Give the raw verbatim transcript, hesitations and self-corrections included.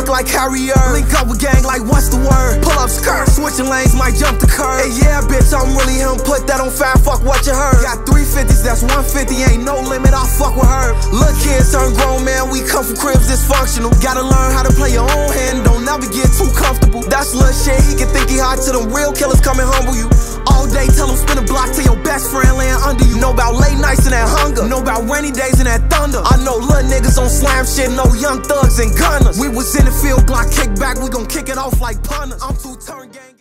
like Carrier. Link up with gang like what's the word? Pull up skirt, switching lanes, might jump the curb. Hey yeah, bitch, I'm really him, put that on fire, fuck what you heard. Got three fifties, that's one fifty, ain't no limit, I'll fuck with her. Look kids turn grown, man, we come from cribs dysfunctional. Gotta learn how to play your own hand, don't never get too comfortable. That's little shit, he can think he hot till them real killers come and humble you. All day, tell him spin a block till your best friend laying under you. Know about late nights and that hunger, know about rainy days and that thunder. I know little niggas on slam shit, no young thugs and gunners. We was in the field, Glock kick back, we gon' kick it off like punters. I'm too turn gang.